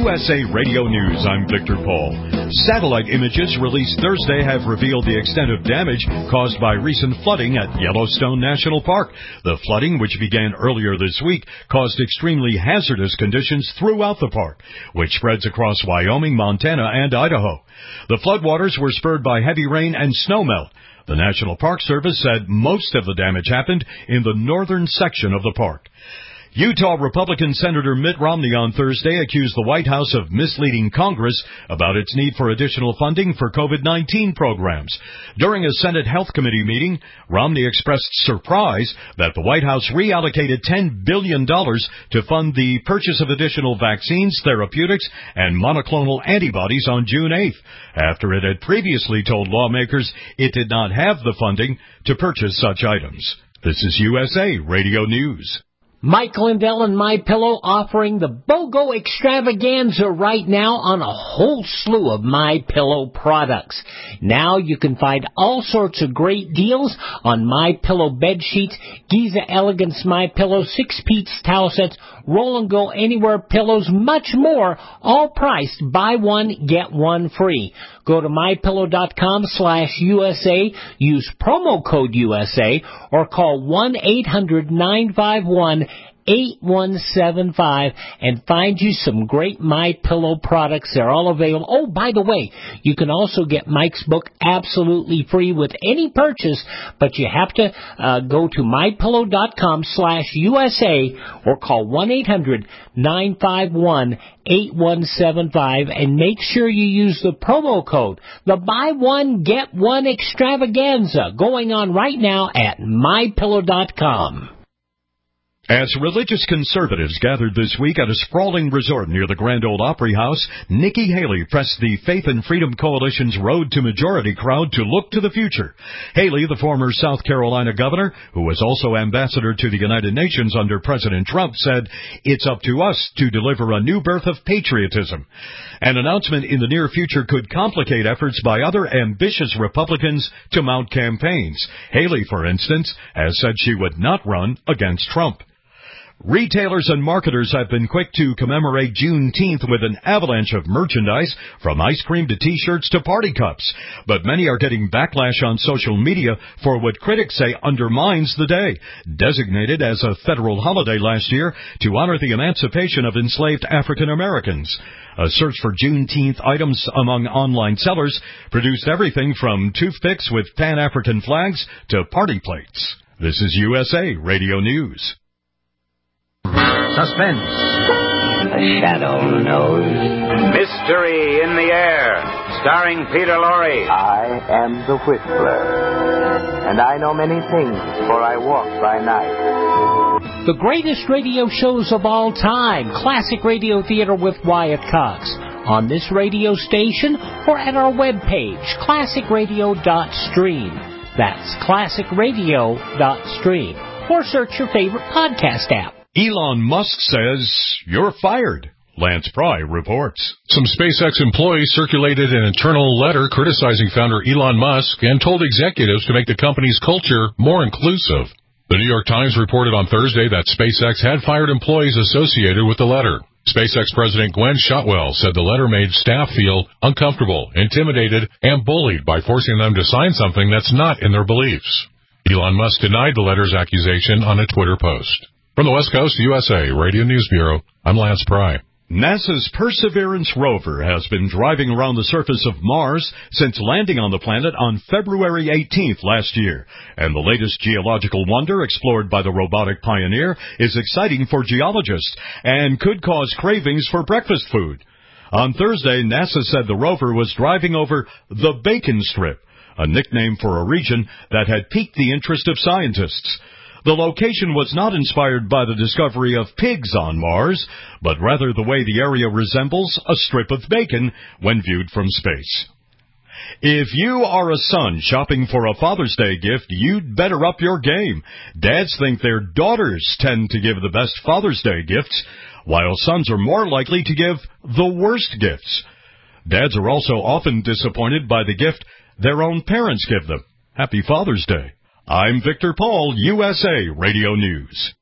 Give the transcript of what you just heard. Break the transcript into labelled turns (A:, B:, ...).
A: USA Radio News, I'm Victor Paul. Satellite images released Thursday have revealed the extent of damage caused by recent flooding at Yellowstone National Park. The flooding, which began earlier this week, caused extremely hazardous conditions throughout the park, which spreads across Wyoming, Montana, and Idaho. The floodwaters were spurred by heavy rain and snowmelt. The National Park Service said most of the damage happened in the northern section of the park. Utah Republican Senator Mitt Romney on Thursday accused the White House of misleading Congress about its need for additional funding for COVID-19 programs. During a Senate Health Committee meeting, Romney expressed surprise that the White House reallocated $10 billion to fund the purchase of additional vaccines, therapeutics, and monoclonal antibodies on June 8th, after it had previously told lawmakers it did not have the funding to purchase such items. This is USA Radio News.
B: Mike Lindell and MyPillow offering the BOGO extravaganza right now on a whole slew of MyPillow products. Now you can find all sorts of great deals on MyPillow bed sheets, Giza Elegance MyPillow, 6-piece towel sets, Roll and Go Anywhere pillows, much more, all priced buy one, get one free. Go to MyPillow.com/USA, use promo code USA, or call 1-800-951-8175 and find you some great MyPillow products. They're all available. Oh, by the way, you can also get Mike's book absolutely free with any purchase, but you have to go to MyPillow.com/USA or call 1-800-951-8175 and make sure you use the promo code, the buy one, get one extravaganza, going on right now at MyPillow.com.
A: As religious conservatives gathered this week at a sprawling resort near the Grand Ole Opry House, Nikki Haley pressed the Faith and Freedom Coalition's Road to Majority crowd to look to the future. Haley, the former South Carolina governor, who was also ambassador to the United Nations under President Trump, said, "It's up to us to deliver a new birth of patriotism." An announcement in the near future could complicate efforts by other ambitious Republicans to mount campaigns. Haley, for instance, has said she would not run against Trump. Retailers and marketers have been quick to commemorate Juneteenth with an avalanche of merchandise, from ice cream to T-shirts to party cups. But many are getting backlash on social media for what critics say undermines the day, designated as a federal holiday last year to honor the emancipation of enslaved African Americans. A search for Juneteenth items among online sellers produced everything from toothpicks with Pan-African flags to party plates. This is USA Radio News.
C: Suspense.
D: A shadow knows.
C: Mystery in the air. Starring Peter Lorre.
D: I am the Whistler, and I know many things, for I walk by night.
B: The greatest radio shows of all time, Classic Radio Theater with Wyatt Cox, on this radio station or at our webpage, classicradio.stream. That's classicradio.stream. Or search your favorite podcast app.
A: Elon Musk says, "You're fired." Lance Pry reports.
E: Some SpaceX employees circulated an internal letter criticizing founder Elon Musk and told executives to make the company's culture more inclusive. The New York Times reported on Thursday that SpaceX had fired employees associated with the letter. SpaceX President Gwen Shotwell said the letter made staff feel uncomfortable, intimidated, and bullied by forcing them to sign something that's not in their beliefs. Elon Musk denied the letter's accusation on a Twitter post. From the West Coast, USA Radio News Bureau, I'm Lance Pry.
A: NASA's Perseverance rover has been driving around the surface of Mars since landing on the planet on February 18th last year. And the latest geological wonder explored by the robotic pioneer is exciting for geologists and could cause cravings for breakfast food. On Thursday, NASA said the rover was driving over the Bacon Strip, a nickname for a region that had piqued the interest of scientists. The location was not inspired by the discovery of pigs on Mars, but rather the way the area resembles a strip of bacon when viewed from space. If you are a son shopping for a Father's Day gift, you'd better up your game. Dads think their daughters tend to give the best Father's Day gifts, while sons are more likely to give the worst gifts. Dads are also often disappointed by the gift their own parents give them. Happy Father's Day. I'm Victor Paul, USA Radio News.